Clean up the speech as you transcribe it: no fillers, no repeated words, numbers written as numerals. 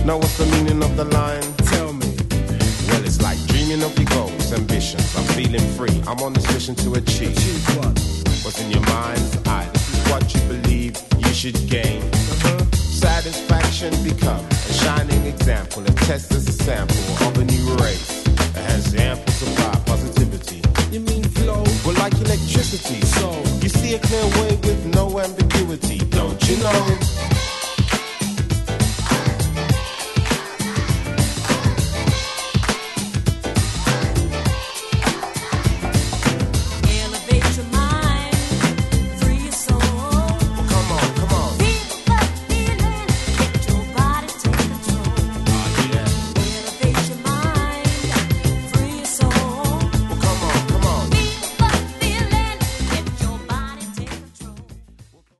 Know what's the meaning of the line? Tell me. Well, it's like dreaming of your goals, ambitions. I'm feeling free. I'm on this mission to achieve. Achieve what? What's in your mind's eye? This is what you believe you should gain. Satisfaction become a shining example. A test as a sample of a new race that has ample supply positivity. You mean flow? Well, like electricity. So you see a clear way with no ambiguity, don't you know?